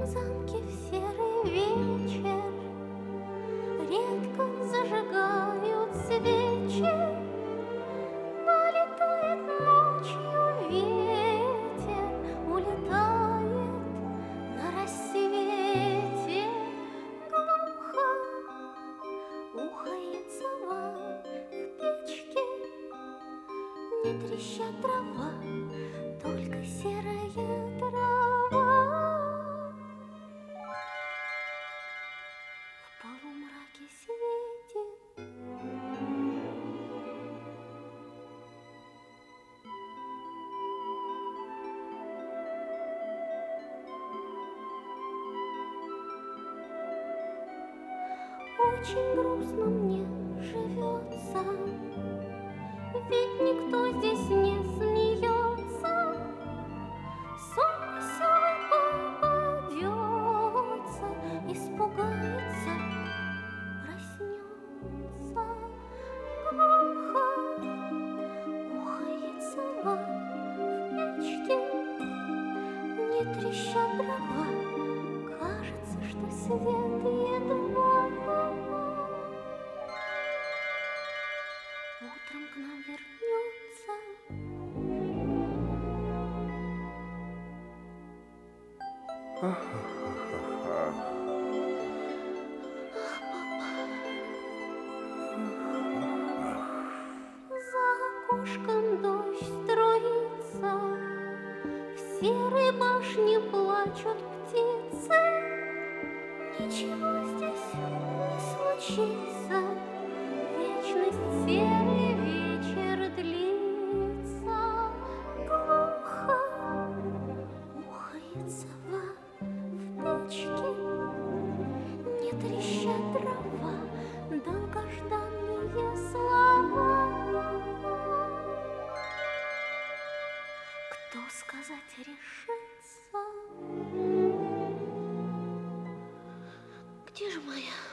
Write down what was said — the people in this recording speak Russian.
замке в серый вечер редко зажигают свечи, но летает ночью ветер, улетает на рассвете. Глухо ухает сова в печке, не трещат дрова, только серая трава. В полумраке светит очень грустно мне живется, ведь никто здесь не смеется. Сон веселый попадется, испугается, проснется. Глухо ухает сова в печке, не трещат дрова, кажется, что свет едва. Утром к нам вернется. Ах, папа, за окошком дождь струится, в серой башне плачут птицы. Ничего здесь не случится, вечность серый вечер длится. Глухо ухает сова в печке, не трещат дрова, долгожданные слова. Кто сказать решится? Где же моя